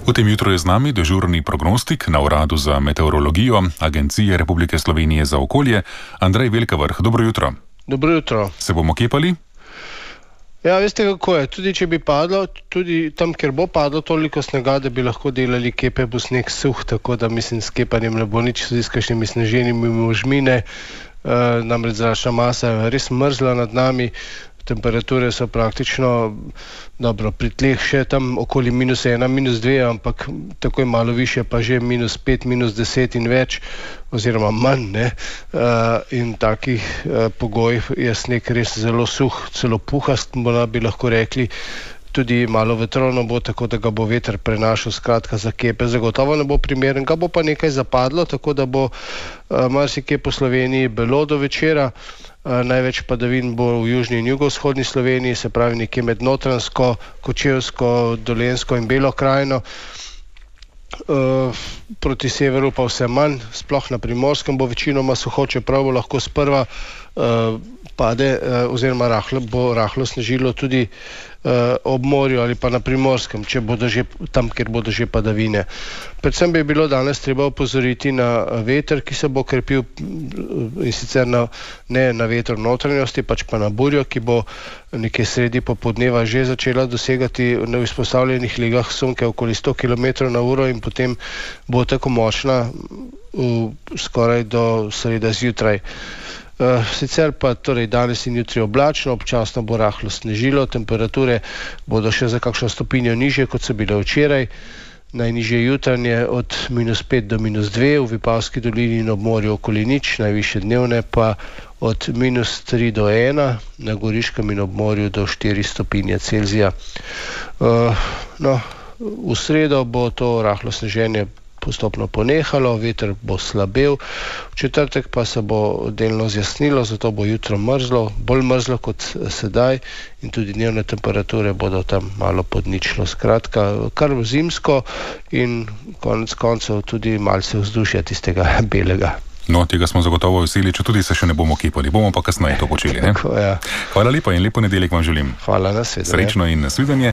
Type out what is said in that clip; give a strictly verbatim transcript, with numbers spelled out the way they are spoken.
V tem jutru je z nami dežurni prognostik na Uradu za meteorologijo Agencije Republike Slovenije za okolje, Andrej Velkavrh. Dobro jutro. Dobro jutro. Se bomo kepali? Ja, veste kako je. Tudi če bi padlo, tudi tam, kjer bo padlo toliko snega, da bi lahko delali kepe, bo sneg suh, tako da mislim, s kepanjem ne bo nič, z kakšnimi sneženimi možmine, e, namreč zračna masa je res mrzla nad nami. Temperature so praktično, dobro, pri tleh še tam okoli minus ena, minus dve, ampak takoj malo više pa že minus pet, minus deset in več, oziroma manj, ne. Uh, in takih uh, pogojih je sneg res zelo suh, celo puhast, bi lahko rekli. Tudi malo vetrovno bo, tako da ga bo veter prenašal, skratka za kepe zagotovo ne bo primeren, ga bo pa nekaj zapadlo, tako da bo uh, marsikje po Sloveniji belo do večera. Uh, največ padavin bo v južni in jugovzhodni Sloveniji, se pravi nekje med Notranjsko, Kočevsko, Dolenjsko in Belo krajino. Uh, proti severu pa vse manj, sploh na Primorskem bo večinoma suho, čeprav bo lahko sprva uh, pade uh, oziroma rahlo, bo rahlo snežilo tudi uh, ob morju ali pa na Primorskem, če bodo že tam, kjer bodo že padavine. Predvsem bi bilo danes treba opozoriti na veter, ki se bo krepil, in sicer na, ne na veter notranjosti, pač pa na burjo, ki bo nekje sredi popoldneva že začela dosegati na izpostavljenih legah sunke okoli sto kilometrov na uro in potem bo tako močna v, skoraj do sreda zjutraj. Uh, sicer pa torej danes in jutri oblačno, občasno bo rahlo snežilo, temperature bodo še za kakšno stopinjo nižje, kot so bile včeraj. Najnižje jutranje od minus pet do minus dve, v Vipavski dolini in ob morju okoli nič, najvišje dnevne pa od minus tri do ena, na Goriškem in ob morju do štiri stopinje Celzija. Uh, no, v sredo bo to rahlo sneženje postopno ponehalo, veter bo slabel, v četrtek pa se bo delno zjasnilo, zato bo jutro mrzlo, bolj mrzlo kot sedaj in tudi dnevne temperature bodo tam malo pod ničlo. Skratka, kar zimsko in konec koncev tudi malce vzdušja tistega belega. No, tega smo zagotovo veseli, če tudi se še ne bomo kepali, bomo pa kasneje to počeli, ne? Tako, ja. Hvala lepa in lepo nedeljek vam želim. Hvala, nasvidenje. Srečno in nasvidenje.